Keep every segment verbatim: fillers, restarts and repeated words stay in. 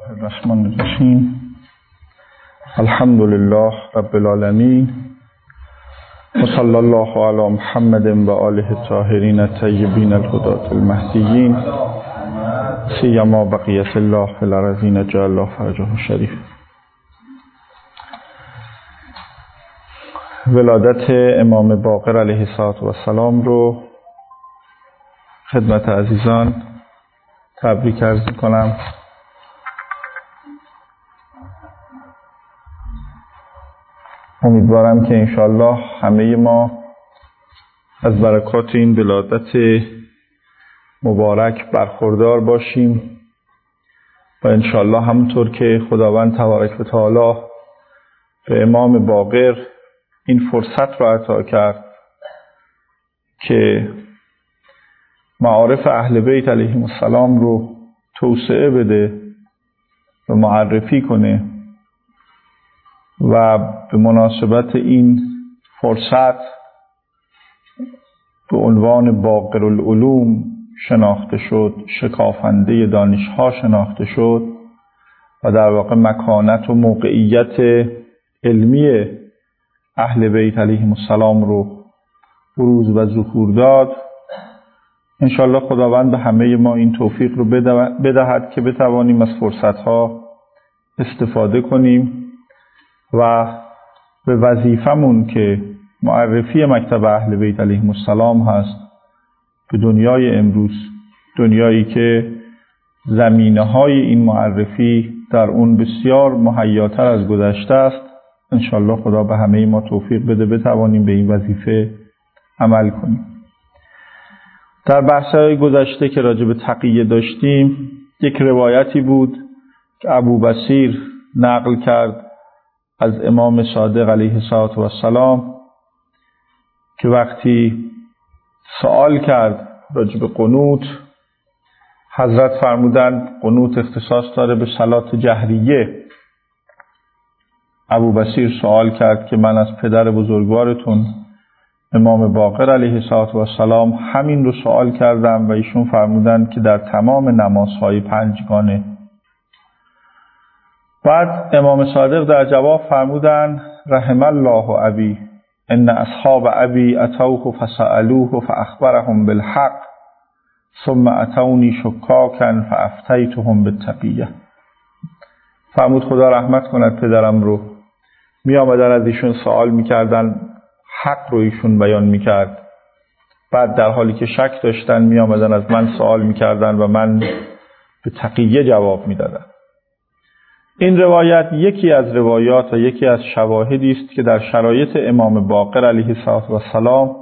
الرحمن الرحیم. الحمد لله رب العالمین و صلی الله علی محمد و آله الطاهرین الطیبین الهداة المهدیین سیما بقیت الله فی الارضین جعل الله فرجه الشریف. ولادت امام باقر علیه السلام رو خدمت عزیزان تبریک عرض کنم. امیدوارم که انشالله همه ما از برکات این ولادت مبارک برخوردار باشیم و انشالله همونطور که خداوند تبارک و تعالی به امام باقر این فرصت را عطا کرد که معارف اهل بیت علیهم السلام رو توسعه بده و معرفی کنه و به مناسبت این فرصت به عنوان باقر العلوم شناخته شد، شکافنده دانش‌ها شناخته شد و در واقع مکانت و موقعیت علمی اهل بیت علیهم السلام رو بروز و ظهور داد. انشالله خداوند به همه ما این توفیق رو بدهد که بتوانیم از فرصت‌ها استفاده کنیم و به وظیفمون که معرفی مکتب اهل بیت علیهم السلام هست به دنیای امروز، دنیایی که زمینه‌های این معرفی در اون بسیار مهیاتر از گذشته است، انشالله خدا به همه ما توفیق بده بتوانیم به این وظیفه عمل کنیم. در بحث‌های گذشته که راجع به تقیه داشتیم، یک روایتی بود که ابو بصیر نقل کرد از امام صادق علیه السلام که وقتی سوال کرد راجع به قنوت، حضرت فرمودند قنوت اختصاص داره به صلات جهریه. ابو بصیر سوال کرد که من از پدر بزرگوارتون امام باقر علیه السلام همین رو سوال کردم و ایشون فرمودند که در تمام نمازهای پنجگانه. بعد امام صادق در جواب فرمودند رحم الله ابی ان اصحاب ابی اتوه فسألوه فاخبرهم بالحق ثم اتونی شکاکا فافتیتهم بالتقیه. فرمود خدا رحمت کند پدرم رو، می آمدن از ایشون سوال میکردن، حق رو ایشون بیان میکرد، بعد در حالی که شک داشتن می آمدن از من سوال میکردن و من به تقیه جواب میدادم. این روایت یکی از روایات و یکی از شواهدی است که در شرایط امام باقر علیه السلام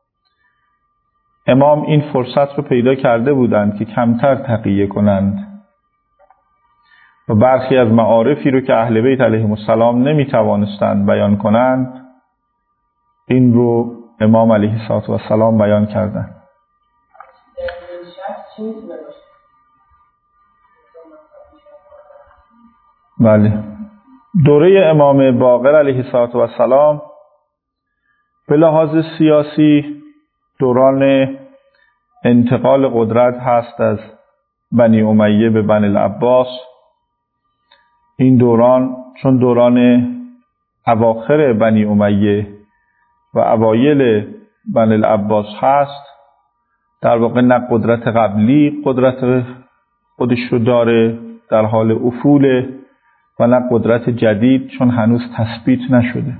امام این فرصت رو پیدا کرده بودند که کمتر تقیه کنند و برخی از معارفی رو که اهل بیت علیهم السلام نمی توانستند بیان کنند، این رو امام علیه السلام بیان کردند. بله، دوره امام باقر علیه السلام به لحاظ سیاسی دوران انتقال قدرت هست از بنی امیه به بنی العباس. این دوران چون دوران اواخر بنی امیه و اوایل بنی العباس هست، در واقع نه قدرت قبلی قدرت خودش رو داره، در حال افوله، و نه قدرت جدید چون هنوز تثبیت نشده.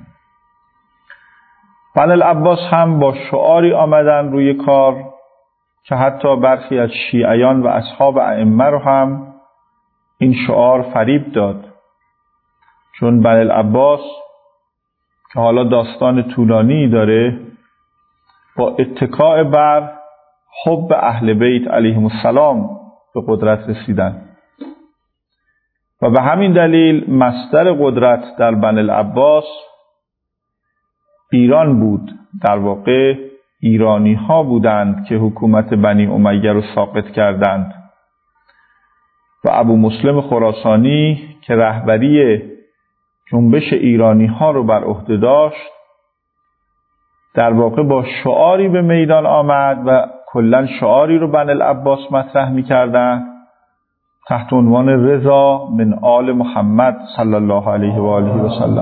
بنی العباس هم با شعاری آمدن روی کار که حتی برخی از شیعیان و اصحاب ائمه رو هم این شعار فریب داد، چون بنی العباس که حالا داستان طولانی داره با اتکاء بر حب اهل بیت علیهم السلام به قدرت رسیدن و به همین دلیل مصدر قدرت در بنی العباس ایران بود. در واقع ایرانی ها بودند که حکومت بنی امیه رو ساقط کردند و ابو مسلم خراسانی که رهبری جنبش ایرانی ها رو بر عهده داشت، در واقع با شعاری به میدان آمد و کلا شعاری رو بنی العباس مطرح می‌کردند تحت عنوان رضا من آل محمد صلی الله علیه و آله و سلم.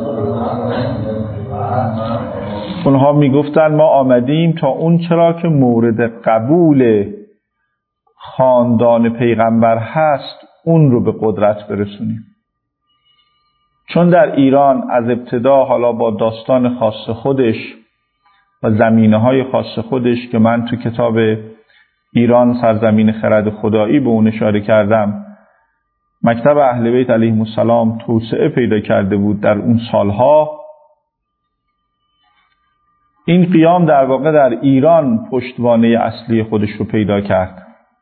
اونها میگفتن ما آمدیم تا اون چرا که مورد قبول خاندان پیغمبر هست اون رو به قدرت برسونیم. چون در ایران از ابتدا حالا با داستان خاص خودش و زمینه های خاص خودش که من تو کتاب ایران سرزمین خرد خدایی به اون اشاره کردم، مکتب اهل بیت علیهم السلام توسعه پیدا کرده بود در اون سالها. این قیام در واقع در ایران پشتوانه اصلی خودش رو پیدا کرد.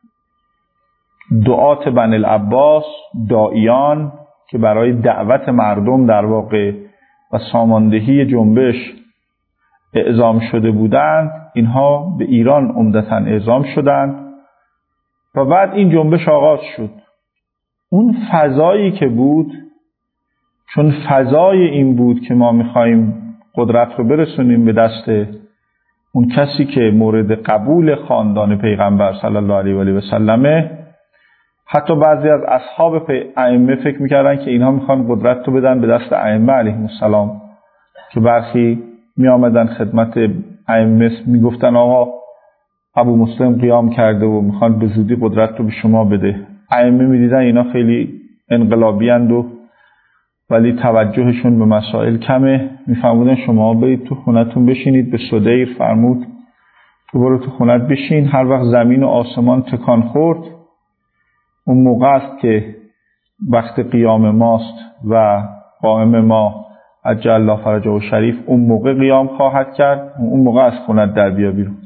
دعات بنی العباس، داعیان که برای دعوت مردم در واقع و ساماندهی جنبش اعزام شده بودند، اینها به ایران عمدتاً اعزام شدند و بعد این جنبش آغاز شد. اون فضایی که بود، چون فضای این بود که ما میخواییم قدرت رو برسونیم به دست اون کسی که مورد قبول خاندان پیغمبر صلی الله علیه و آله و سلمه، حتی بعضی از اصحاب ائمه فکر میکردن که اینها میخوان قدرت رو بدن به دست ائمه علیهم السلام، که برخی می آمدن خدمت ائمه میگفتن آقا ابو مسلم قیام کرده و میخوان به زودی قدرت رو به شما بده. ائمه میدیدن اینا خیلی انقلابی اند و ولی توجهشون به مسائل کمه، میفهمودن شما برید تو خونتون بشینید. به سدیر فرمود تو برو تو خونت بشین، هر وقت زمین و آسمان تکان خورد اون موقع است که وقت قیام ماست و قائم ما عجل الله فرجه و شریف اون موقع قیام خواهد کرد، اون موقع از خونت در بیا بیرون.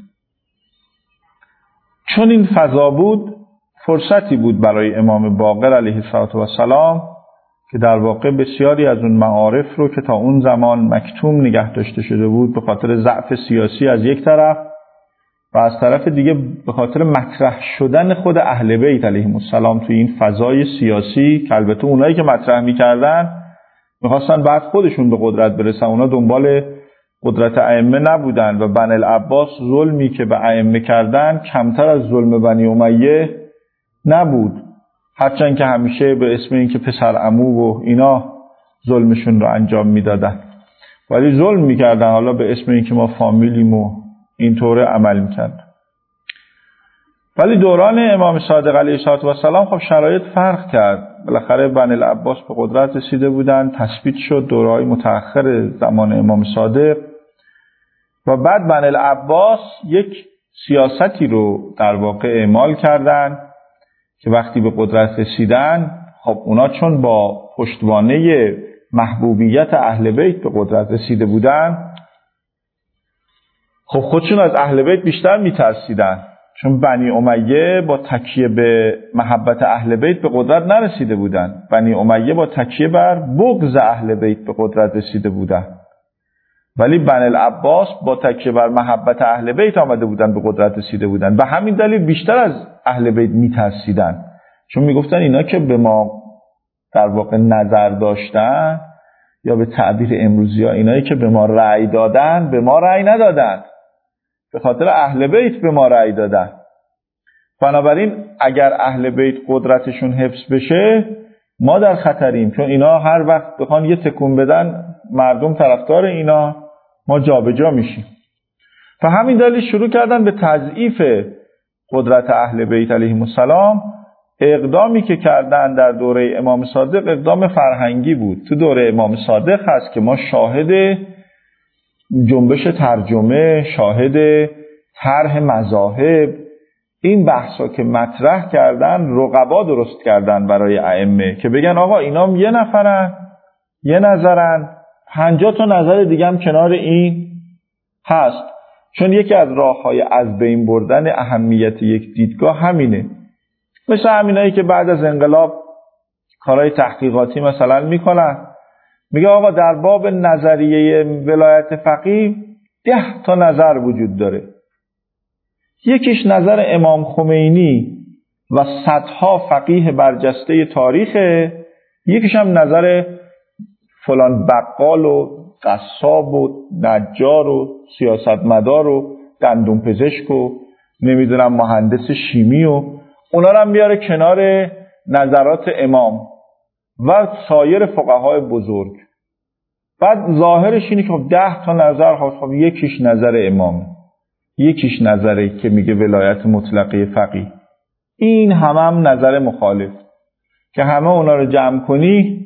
چون این فضا بود، فرصتی بود برای امام باقر علیه السلام که در واقع بسیاری از اون معارف رو که تا اون زمان مکتوم نگه داشته شده بود به خاطر ضعف سیاسی از یک طرف و از طرف دیگه به خاطر مطرح شدن خود اهل بیت علیهم السلام توی این فضای سیاسی، که البته اونایی که مطرح می‌کردن می‌خواستن بعد خودشون به قدرت برسن، اونا دنبال قدرت ائمه نبودن و بنی العباس ظلمی که به ائمه کردن کمتر از ظلم بنی امیه نبود، هرچند که همیشه به اسم این که پسر عمو و اینا ظلمشون رو انجام میدادن، ولی ظلم میکردن حالا به اسم این که ما فامیلیم و اینطوره عمل میکردن. ولی دوران امام صادق علیه السلام خب شرایط فرق کرد. بالاخره بنی العباس به قدرت رسیده بودن، تثبیت شد دورهای متأخر زمان امام صادق و بعد بنی العباس یک سیاستی رو در واقع اعمال کردن که وقتی به قدرت رسیدن، خب اونا چون با پشتوانه محبوبیت اهل بیت به قدرت رسیده بودن، خب خودشون از اهل بیت بیشتر میترسیدن، چون بنی امیه با تکیه به محبت اهل بیت به قدرت نرسیده بودن. بنی امیه با تکیه بر بغض اهل بیت به قدرت رسیده بودن، ولی بنی العباس با تکیه بر محبت اهل بیت آمده بودن به قدرت رسیده بودن. به همین دلیل بیشتر از اهل بیت میترسیدن، چون میگفتن اینا که به ما در واقع نظر داشتن، یا به تعبیر امروزی ها اینایی که به ما رأی دادن به ما رأی ندادن، به خاطر اهل بیت به ما رأی دادن. بنابراین اگر اهل بیت قدرتشون حفظ بشه ما در خطریم، چون اینا هر وقت بخوان یه تکون بدن مردم طرفدار اینا، ما جابجا میشیم. و همین دلیل شروع کردن به تضعیف قدرت اهل بیت علیهم السلام. اقدامی که کردن در دوره امام صادق اقدام فرهنگی بود. تو دوره امام صادق هست که ما شاهد جنبش ترجمه، شاهد طرح مذاهب، این بحثا که مطرح کردن رقبا درست کردن برای ائمه که بگن آقا اینا یه نفرن، یه نظرن، پنجاه تا نظر دیگه هم کنار این هست. چون یکی از راه‌های از بین بردن اهمیت یک دیدگاه همینه. مثل همینایی که بعد از انقلاب کارهای تحقیقاتی مثلا میکنن، میگه آقا در باب نظریه ولایت فقیه ده تا نظر وجود داره. یکیش نظر امام خمینی و صدها فقیه برجسته تاریخه، یکیش هم نظر فلان بقال و قصاب و نجار و سیاستمدار و دندون پزشک و نمیدونم مهندس شیمی و اونا رو هم بیاره کنار نظرات امام و سایر فقهای بزرگ. بعد ظاهرش اینه که خب ده تا نظر هست، خب یکیش نظر امام، یکیش نظری که میگه ولایت مطلقه فقیه. این همه هم نظر مخالف که همه اونا رو جمع کنی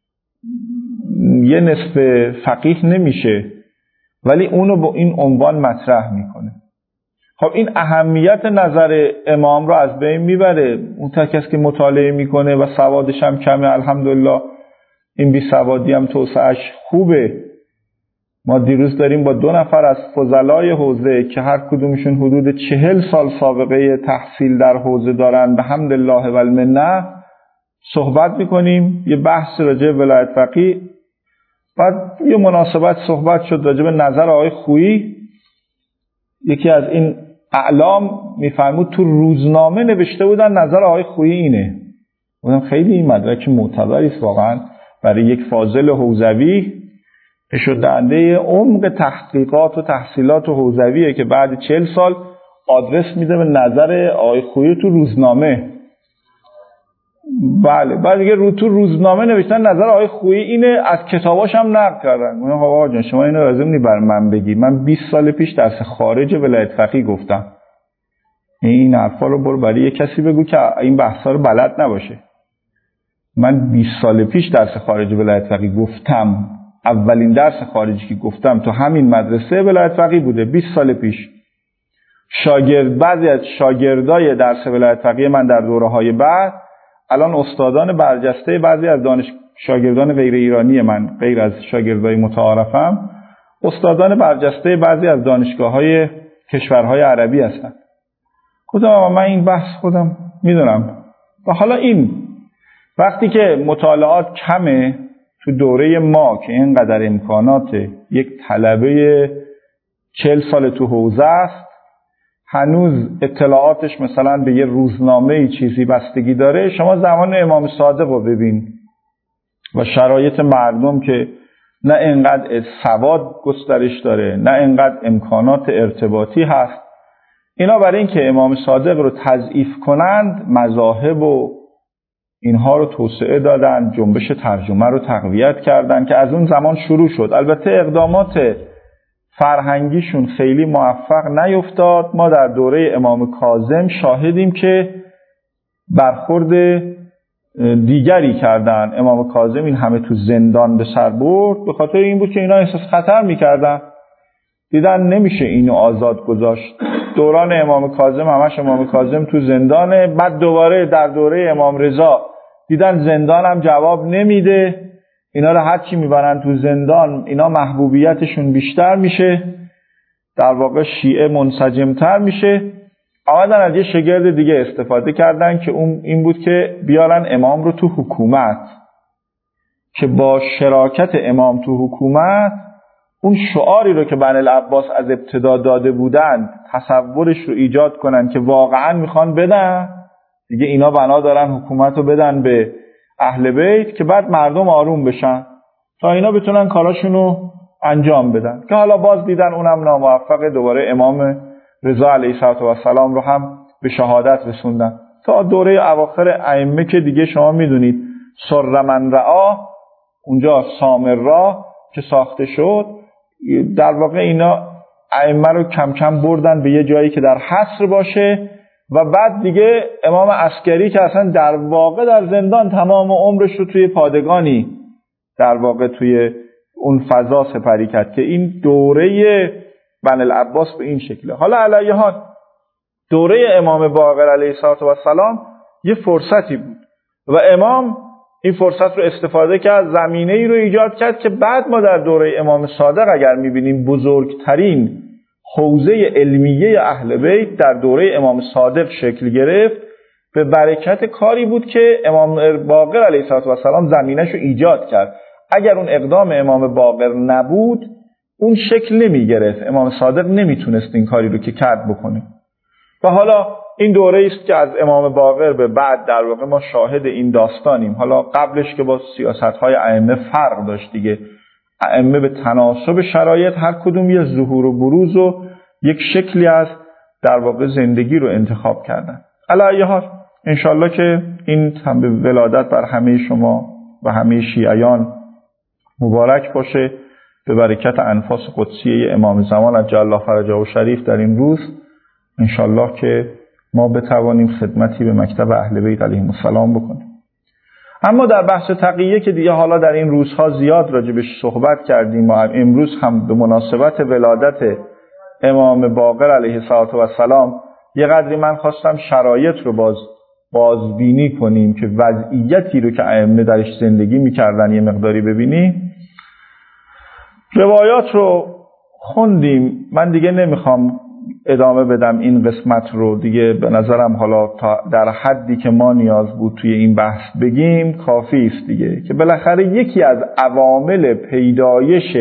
یه نصف فقیه نمیشه، ولی اونو با این عنوان مطرح میکنه. خب این اهمیت نظر امام رو از بین میبره. اون تا کسی که مطالعه میکنه و سوادش هم کمه، الحمدلله این بی سوادی هم توسعش خوبه. ما دیروز داریم با دو نفر از فضلای حوزه که هر کدومشون حدود چهل سال سابقه تحصیل در حوزه دارن به حمدالله و المنه صحبت میکنیم، یه بحث راجع به ولایت فقیه. بعد یه مناسبت صحبت شد راجع به نظر آقای خویی. یکی از این اعلام میفرمود تو روزنامه نوشته بودن نظر آقای خویی اینه. بودم خیلی این مدرک معتبری است واقعا برای یک فاضل حوزوی، نشون دهنده عمق تحقیقات و تحصیلات حوزویه که بعد چهل سال آدرس میده به نظر آقای خویی تو روزنامه. بله، بعد دیگه رو تو روزنامه نوشتن نظر آقای خویی اینه، از کتاباش هم نقل کردن. من خب آقا جان شما اینو لازم نی بر من بگی، من بیست سال پیش درس خارج ولایت فقیه گفتم. این حرفا رو برو برای یه کسی بگو که این بحثا رو بلد نباشه. من بیست سال پیش درس خارج ولایت فقیه گفتم. اولین درس خارجی که گفتم تو همین مدرسه ولایت فقیه بوده، بیست سال پیش. شاگرد بعضی از شاگردای درس ولایت فقیه من در دوره‌های بعد الان استادان برجسته بعضی از دانش شاگردان غیر ایرانی من، غیر از شاگردای متعارفم، استادان برجسته بعضی از دانشگاه‌های کشورهای عربی هستن. خودم من این بحث خودم میدونم. و حالا این وقتی که مطالعات کمه تو دوره ما که اینقدر امکانات یک طلبه چهل سال تو حوزه است، هنوز اطلاعاتش مثلا به یه روزنامه چیزی بستگی داره. شما زمان امام صادق رو ببین و شرایط مردم که نه اینقدر سواد گسترش داره نه اینقدر امکانات ارتباطی هست. اینا برای این که امام صادق رو تضعیف کنند مذاهب و اینها رو توسعه دادن، جنبش ترجمه رو تقویت کردن که از اون زمان شروع شد. البته اقدامات فرهنگیشون خیلی موفق نیفتاد. ما در دوره امام کاظم شاهدیم که برخورد دیگری کردن. امام کاظم این همه تو زندان به سر برد به خاطر این بود که اینا احساس خطر میکردن، دیدن نمیشه اینو آزاد گذاشت. دوران امام کاظم همش امام کاظم تو زندانه. بعد دوباره در دوره امام رضا دیدن زندان هم جواب نمیده، اینا رو هرچی میبرن تو زندان اینا محبوبیتشون بیشتر میشه، در واقع شیعه منسجمتر میشه. آمدن از یه شاگرد دیگه استفاده کردن که اون این بود که بیارن امام رو تو حکومت، که با شراکت امام تو حکومت اون شعاری رو که بنی العباس از ابتدا داده بودن تصورش رو ایجاد کنن که واقعا میخوان بدن دیگه. اینا بنا دارن حکومت رو بدن به اهل بیت که بعد مردم آروم بشن تا اینا بتونن کاراشون رو انجام بدن، که حالا باز دیدن اونم ناموفقه. دوباره امام رضا علیه السلام رو هم به شهادت رسوندن. تا دوره اواخر ائمه که دیگه شما میدونید سر من رعا اونجا سامرا که ساخته شد، در واقع اینا ائمه رو کم کم بردن به یه جایی که در حصر باشه. و بعد دیگه امام عسکری که اصلا در واقع در زندان تمام عمرش رو توی پادگانی در واقع توی اون فضا سپری کرد، که این دوره بنی العباس به این شکله. حالا علیه حال دوره امام باقر علیه السلام یه فرصتی بود و امام این فرصت رو استفاده کرد، زمینه ای رو ایجاد کرد که بعد ما در دوره امام صادق اگر میبینیم بزرگترین حوزه علمیه اهل بیت در دوره امام صادق شکل گرفت، به برکت کاری بود که امام باقر علیه السلام زمینه‌اش رو ایجاد کرد. اگر اون اقدام امام باقر نبود اون شکل نمی گرفت، امام صادق نمیتونست این کاری رو که کرد بکنه. و حالا این دوره است که از امام باقر به بعد در واقع ما شاهد این داستانیم. حالا قبلش که با سیاست‌های ائمه فرق داشت دیگه، ائمه به تناسب شرایط هر کدوم یه ظهور و بروز و یک شکلی از در واقع زندگی رو انتخاب کردن. علی ای حال انشالله که این هم به ولادت بر همه شما و همه شیعیان مبارک باشه به برکت انفاس قدسیه امام زمان عجل الله فرجه و شریف در این روز انشالله که ما بتوانیم خدمتی به مکتب اهل بیت علیهم السلام بکنیم. اما در بحث تقیه که دیگه حالا در این روزها زیاد راجبش صحبت کردیم و امروز هم به مناسبت ولادت امام باقر علیه السلام یه قدری من خواستم شرایط رو باز بازبینی کنیم که وضعیتی رو که ائمه درش زندگی میکردن یه مقداری ببینیم. روایات رو خوندیم، من دیگه نمیخوام ادامه بدم این قسمت رو، دیگه به نظرم حالا تا در حدی که ما نیاز بود توی این بحث بگیم کافی است دیگه، که بالاخره یکی از عوامل پیدایش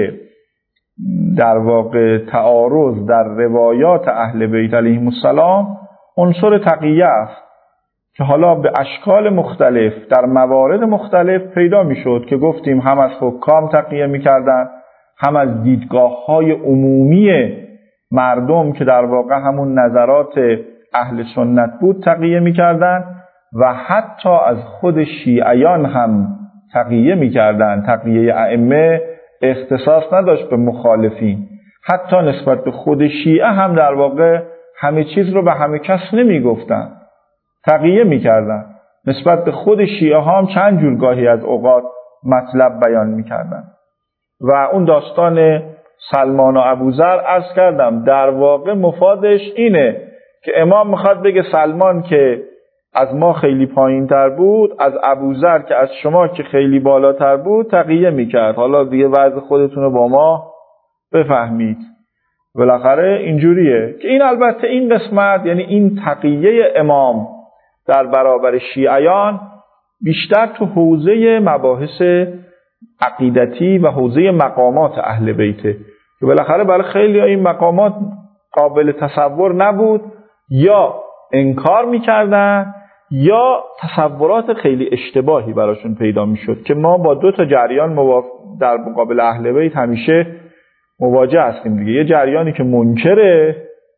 در واقع تعارض در روایات اهل بیت علیهم السلام عنصر تقیه است که حالا به اشکال مختلف در موارد مختلف پیدا میشد که گفتیم هم از حکام تقیه میکردن، هم از دیدگاه‌های عمومی مردم که در واقع همون نظرات اهل سنت بود تقیه میکردن و حتی از خود شیعیان هم تقیه میکردن. تقیه ائمه اختصاص نداشت به مخالفین، حتی نسبت به خود شیعه هم در واقع همه چیز رو به همه کس نمیگفتن، تقیه میکردن. نسبت به خود شیعه هم چند جور گاهی از اوقات مطلب بیان میکردن. و اون داستان سلمان و ابوذر عرض کردم در واقع مفادش اینه که امام میخواد بگه سلمان که از ما خیلی پایین تر بود، از ابوذر که از شما که خیلی بالاتر بود تقیه میکرد. حالا دیگه وضع خودتون رو با ما بفهمید. بالاخره اینجوریه که این البته این قسمت یعنی این تقیه امام در برابر شیعیان بیشتر تو حوزه مباحث عقیدتی و حوزه مقامات اهل بیته که بالاخره برای خیلی این مقامات قابل تصور نبود، یا انکار میکردن یا تصورات خیلی اشتباهی براشون پیدا میشد که ما با دو تا جریان مواف... در مقابل اهل بیت همیشه مواجه هستیم دیگه. یه جریانی که منکر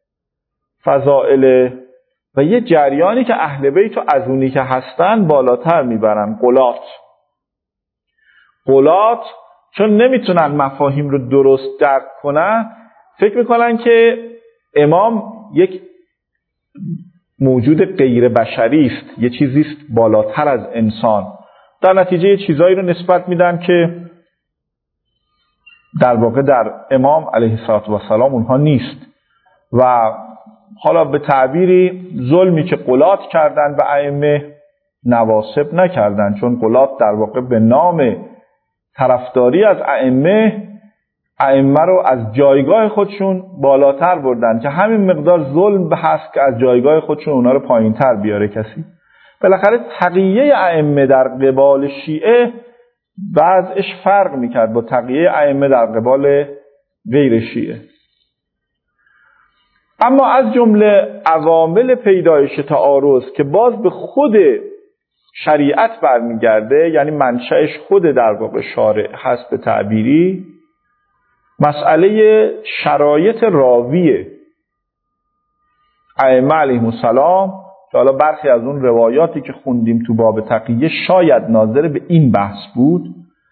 فضائل و یه جریانی که اهل بیت و از اونی که هستن بالاتر میبرن، غلات. غلات چون نمیتونن مفاهیم رو درست درک کنن فکر میکنن که امام یک موجود غیر بشری است، یه چیزی است بالاتر از انسان. در نتیجه یه چیزایی رو نسبت میدن که در واقع در امام علیه السلام اونها نیست. و حالا به تعبیری ظلمی که غلات کردن و ائمه نواسب نکردن، چون غلات در واقع به نام طرفداری از ائمه ائمه رو از جایگاه خودشون بالاتر بردن که همین مقدار ظلم به هست که از جایگاه خودشون اونا رو پایینتر بیاره کسی. بالاخره تقیه ائمه در قبال شیعه وضعش فرق میکرد با تقیه ائمه در قبال غیر شیعه. اما از جمله عوامل پیدایش تعارض که باز به خود شریعت برمیگرده، یعنی منشأش خود در واقع شارع هست به تعبیری، مسئله شرایط راویه. ائمه علیهم السلام که حالا برخی از اون روایاتی که خوندیم تو باب تقیه شاید ناظر به این بحث بود،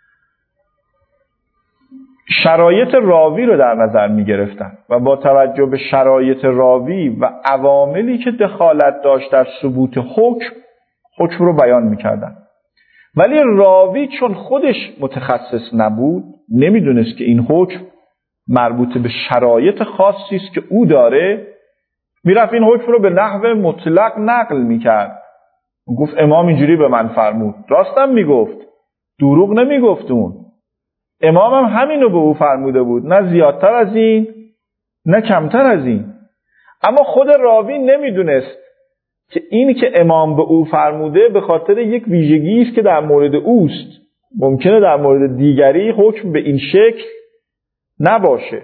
شرایط راوی رو در نظر می گرفتن و با توجه به شرایط راوی و عواملی که دخالت داشت در ثبوت حکم حکم رو بیان می کردن. ولی راوی چون خودش متخصص نبود، نمیدونست که این حکم مربوط به شرایط خاصی است که او داره، میرفت این حکم رو به نحو مطلق نقل میکرد. گفت امام اینجوری به من فرمود، راستم میگفت، دروغ نمیگفت. اون امام هم همینو به او فرموده بود، نه زیادتر از این نه کمتر از این. اما خود راوی نمیدونست که این که امام به او فرموده به خاطر یک ویژگی است که در مورد اوست، ممکنه در مورد دیگری حکم به این شکل نباشه.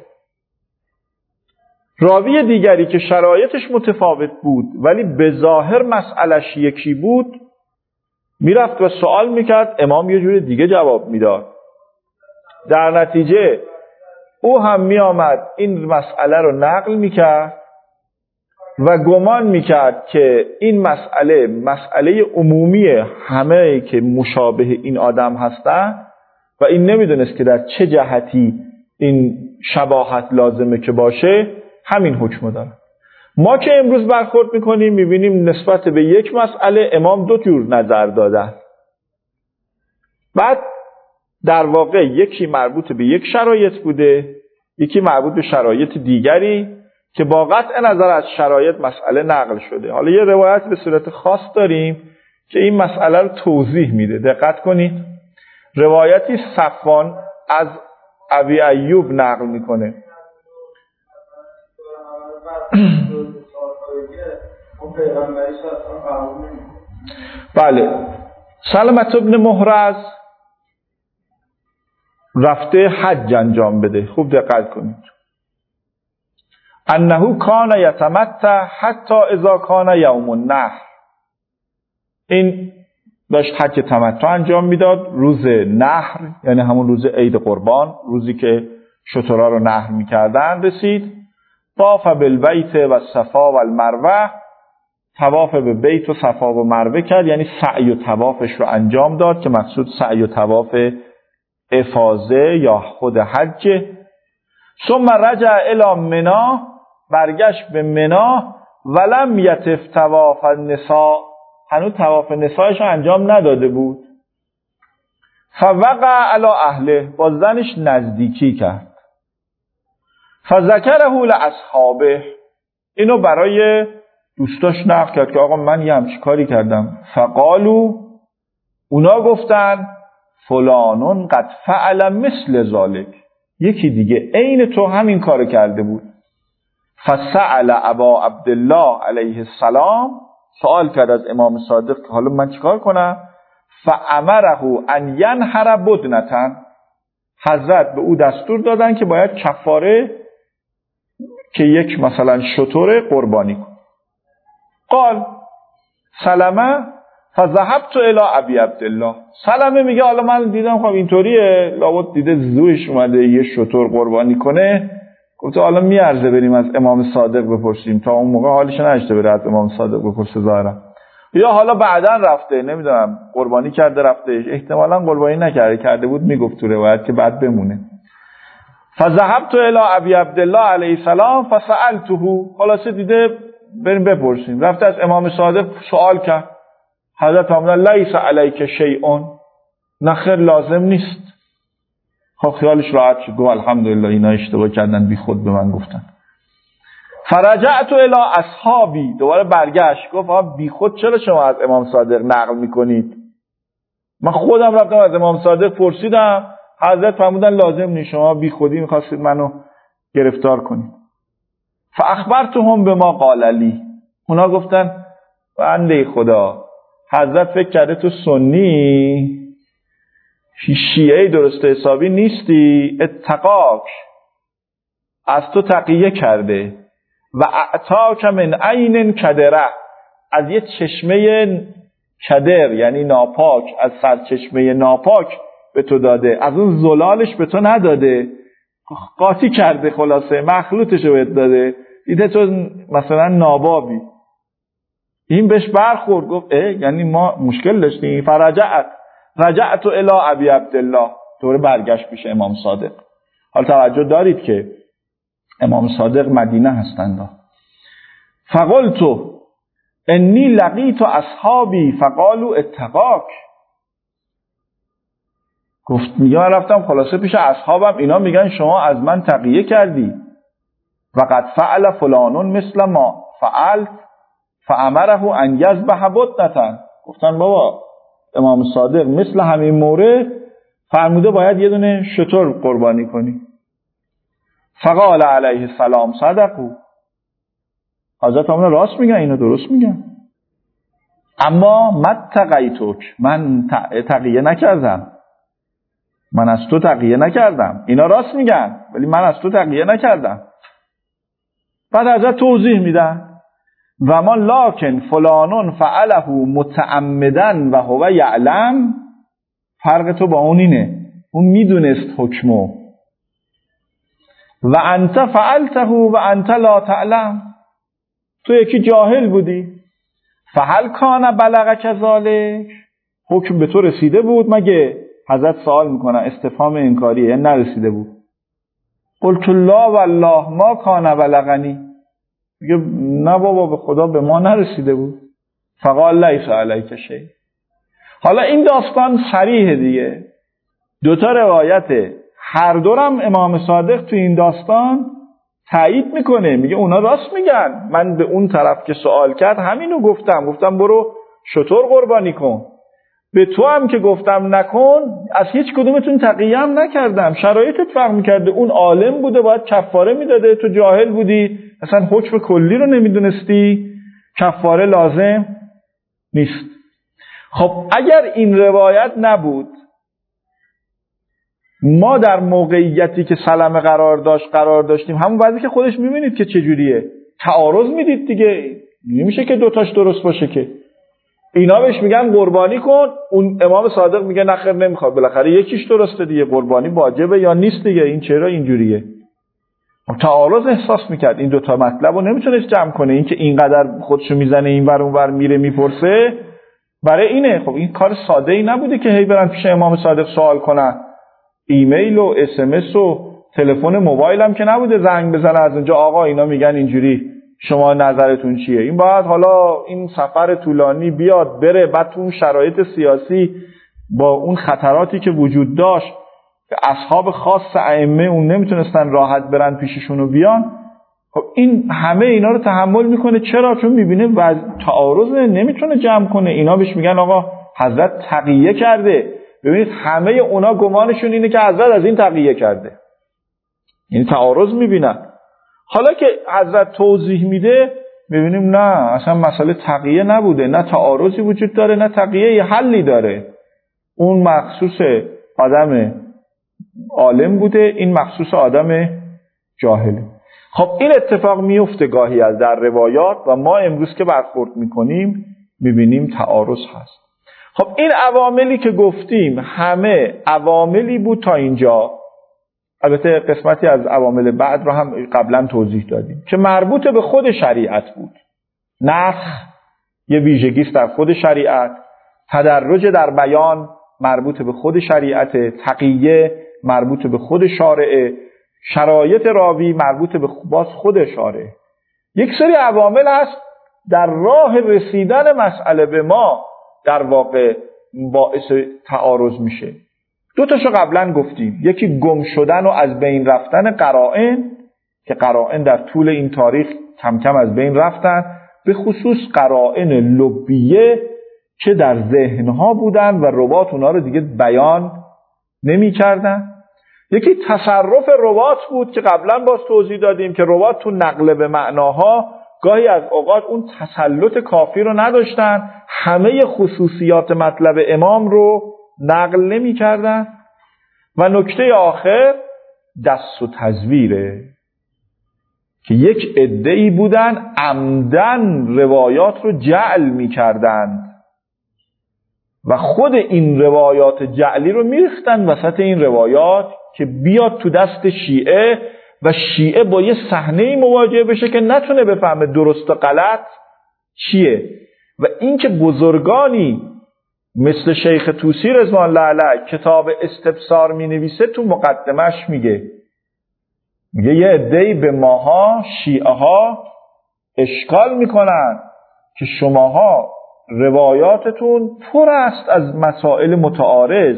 راوی دیگری که شرایطش متفاوت بود ولی به ظاهر مسئلهش یکی بود، میرفت و سوال میکرد، امام یه جور دیگه جواب میداد. در نتیجه او هم میآمد این مسئله رو نقل میکرد و گمان میکرد که این مسئله مسئله عمومی همه که مشابه این آدم هستن و این نمیدونست که در چه جهتی این شباهت لازمه که باشه، همین حکم داره. ما که امروز برخورد میکنیم میبینیم نسبت به یک مسئله امام دو جور نظر دادن. بعد در واقع یکی مربوط به یک شرایط بوده، یکی مربوط به شرایط دیگری که با قطع نظر از شرایط مسئله نقل شده. حالا یه روایت به صورت خاص داریم که این مسئله رو توضیح میده. دقت کنید. روایتی صفوان از ابی ایوب نقل میکنه. بله، سلمة ابن محرز رفته حج انجام بده. خوب دقت کنید. انه کان یتمتع حتی اذا کان یوم النحر. این داشت حج تمتع انجام میداد روز نحر، یعنی همون روز عید قربان، روزی که شترها رو نحر میکردن رسید. طاف بالبیت و صفا و المروه، طواف به بیت و صفا و مروه کرد، یعنی سعی و طوافش رو انجام داد که مقصود سعی و طواف افاضه یا خود حج. ثم رجع الی منی، برگشت به منی. ولم یطف طواف النساء، هنوز طواف نسایش رو انجام نداده بود. فوقع علی اهله، با زنش نزدیکی کرد. فذکره لاصحابه، اینو برای دوستاش نقل کرد که آقا من یه همچین کاری کردم. فقالو، اونا گفتن فلانون قد فعل مثل ذالک، یکی دیگه عین تو همین کار کرده بود. فسأل ابا عبدالله علیه السلام، سوال کرد از امام صادق که حالا من چیکار کنم؟ فامره ان ینحر بدنه، حضرت به او دستور دادن که باید کفاره که یک مثلا شتر قربانی کن. قال سلمه فذهبت الی ابی عبدالله، سلمه میگه حالا من دیدم خب اینطوریه، لابد دیده زوش اومده یه شتر قربانی کنه، گفت حالا میارزه بریم از امام صادق بپرسیم. تا اون موقع حالش نشته بره از امام صادق بپرسه ظاهرا، یا حالا بعدن رفته، نمیدونم قربانی کرده رفته، احتمالاً قربانی نکرده، کرده بود میگفت تو روایت که بعد بمونه. فذهبت الی ابی عبدالله علیه السلام فسألته، خلاصه دیده بریم بپرسیم، رفته از امام صادق سوال کرد. حضرت فرمودن لیس علیک شیء، نخیر لازم نیست. خب خیالش راحت شد، گفت الحمدلله اینا اشتباه کردن، بی خود به من گفتن. فرجعت الی اصحابی، دوباره برگشت گفت آقا بی خود چرا شما از امام صادق نقل میکنید؟ من خودم رفتم از امام صادق پرسیدم، حضرت فرمودن لازم نیست، شما بی خودی میخواستید منو گرفتار کنید. فاخبرتهم بما قال لی، اونا گفتن بنده خدا حضرت فکر کرده تو سنی شیعه درست حسابی نیستی، اتقاک، از تو تقیه کرده، و اعطاک من عین کدره، از یه چشمه کدر یعنی ناپاک، از سرچشمه ناپاک به تو داده، از اون زلالش به تو نداده، قاطی کرده، خلاصه مخلوطش رو بهت داده، دیده تو مثلا نابابی. این بهش برخورد، گفت اه یعنی ما مشکل داشتیم. فرجعت رجعت الی ابی عبدالله، دوره برگشت پیش امام صادق. حال توجه دارید که امام صادق مدینه هستند. فقلت انی لقیت اصحابی فقالوا اتقاک، گفت میگم رفتم خلاصه پیش اصحابم، اینا میگن شما از من تقیه کردی. و قد فعل فلانون مثل ما فعلت فامره ان یذبح بدنه، گفتن بابا امام صادق مثل همین مورد فرموده باید یه دونه شتر قربانی کنی. فقال علیه السلام صدقوا، حضرت آمنه راست میگن، اینو درست میگن. اما من تقیتک، من تقیه نکردم، من از تو تقیه نکردم. اینا راست میگن ولی من از تو تقیه نکردم. بعد حضرت توضیح میدن و ما لکن فلانون فعله متعمدن و هو یعلم، فرق تو با اون اینه، اون میدونست حکمو، و انت فعلته و انت لا تعلم، تو یکی جاهل بودی. فهل کان بلغ کذالک، حکم به تو رسیده بود مگه؟ حضرت سوال میکنن، استفهام انکاریه، یعنی نرسیده بود. قلت لا والله ما کان بلغنی، میگه نه بابا به خدا به ما نرسیده بود. فقال لیس علیک شیء. حالا این داستان صریحه دیگه، دوتا روایته، هر دورم امام صادق تو این داستان تایید میکنه، میگه اونا راست میگن، من به اون طرف که سوال کرد همینو گفتم، گفتم برو شتر قربانی کن. به تو هم که گفتم نکن، از هیچ کدومتون تقیه هم نکردم. شرایطت فرق میکرده، اون عالم بوده باید کفاره میداده، تو جاهل بودی اصلا حکم کلی رو نمیدونستی، کفاره لازم نیست. خب اگر این روایت نبود، ما در موقعیتی که سلمه قرار داشت قرار داشتیم، همون وضعی که خودش میبینید که چجوریه، تعارض میدید دیگه، نمیشه که دوتاش درست باشه که. اینا بهش میگن قربانی کن، اون امام صادق میگه نخیر نمیخواد، بالاخره یکیش درسته دیگه، قربانی واجبه یا نیست دیگه، این چرا اینجوریه؟ تعارض احساس میکرد، این دوتا مطلب رو نمیتونست جمع کنه. این که اینقدر خودشو میزنه این ور اون ور میره میپرسه برای اینه. خب این کار ساده ای نبوده که هی برن پیش امام صادق سوال کنن، ایمیل و اس ام اس و تلفن موبایل هم که نبوده زنگ بزنه از اونجا آقا اینا میگن اینجوری شما نظرتون چیه. این باید حالا این سفر طولانی بیاد بره، بعد تو اون شرایط سیاسی با اون خطراتی که وجود داشت که اصحاب خاص ائمه اون نمیتونستن راحت برن پیششون و بیان. خب این همه اینا رو تحمل میکنه. چرا؟ چون میبینه وضع تعارض نمیتونه جمع کنه. اینا بهش میگن آقا حضرت تقیه کرده. ببینید همه اونا گمانشون اینه که حضرت از این تقیه کرده، یعنی تعارض میبینن. حالا که حضرت توضیح میده میبینیم نه، اصلا مسئله تقیه نبوده، نه تعارضی وجود داره نه تقیه یه حلی داره. اون مخصوص آدم عالم بوده، این مخصوص آدم جاهله. خب این اتفاق میفته گاهی از در روایات و ما امروز که برخورد میکنیم میبینیم تعارض هست. خب این عواملی که گفتیم همه عواملی بود تا اینجا، البته قسمتی از عوامل بعد رو هم قبلا توضیح دادیم که مربوط به خود شریعت بود. نسخ یه ویژگیست در خود شریعت، تدرج در بیان مربوط به خود شریعت، تقیه مربوط به خود شارعه، شرایط راوی مربوط به باز خود شارعه. یک سری عوامل هست در راه رسیدن مسئله به ما در واقع باعث تعارض میشه. دو تاشو قبلا گفتیم، یکی گم شدن و از بین رفتن قرائن که قرائن در طول این تاریخ کم کم از بین رفتن، به خصوص قرائن لبیه که در ذهنها بودن و روات اونا رو دیگه بیان نمی کردن. یکی تصرف روات بود که قبلا باز توضیح دادیم که روات تو نقل به معناها گاهی از اوقات اون تسلط کافی رو نداشتن، همه خصوصیات مطلب امام رو نقل نمی کردن. و نکته آخر دست و تزویره که یک عده‌ای بودن عمدن روایات رو جعل می کردن و خود این روایات جعلی رو می ریختن وسط این روایات که بیاد تو دست شیعه و شیعه با یه صحنه‌ای مواجه بشه که نتونه بفهمه درست و غلط چیه. و این که بزرگانی مثل شیخ طوسی رضوان الله علیه کتاب استبصار می نویسه، تو مقدمش میگه میگه یه عده‌ای به ماها شیعه ها اشکال میکنن که شماها روایاتتون پر است از مسائل متعارض.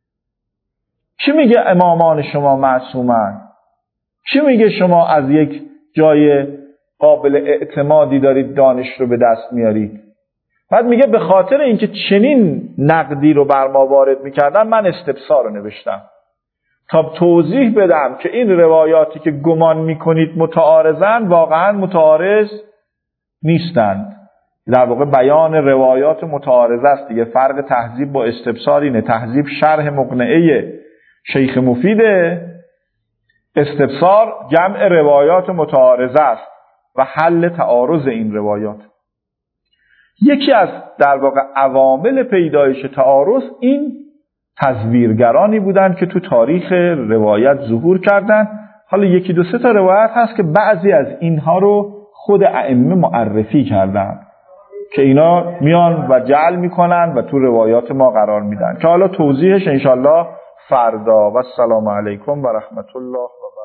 کی میگه امامان شما معصومن؟ کی میگه شما از یک جای قابل اعتمادی دارید دانش رو به دست میارید؟ بعد میگه به خاطر اینکه چنین نقدی رو بر ما وارد میکردن من استبصار رو نوشتم تا توضیح بدم که این روایاتی که گمان میکنید متعارضن واقعا متعارض نیستند. در واقع بیان روایات متعارض است دیگه. فرق تهذیب با استبصار اینه. تهذیب شرح مقنعه شیخ مفیده، استبصار جمع روایات متعارض است و حل تعارض این روایات. یکی از در واقع عوامل پیدایش تعارض این تزویرگرانی بودند که تو تاریخ روایت ظهور کردند. حالا یکی دو سه تا روایت هست که بعضی از اینها رو خود ائمه معرفی کردن که اینا میان و جعل میکنن و تو روایات ما قرار میدن که حالا توضیحش انشالله فردا. و السلام علیکم و رحمت الله و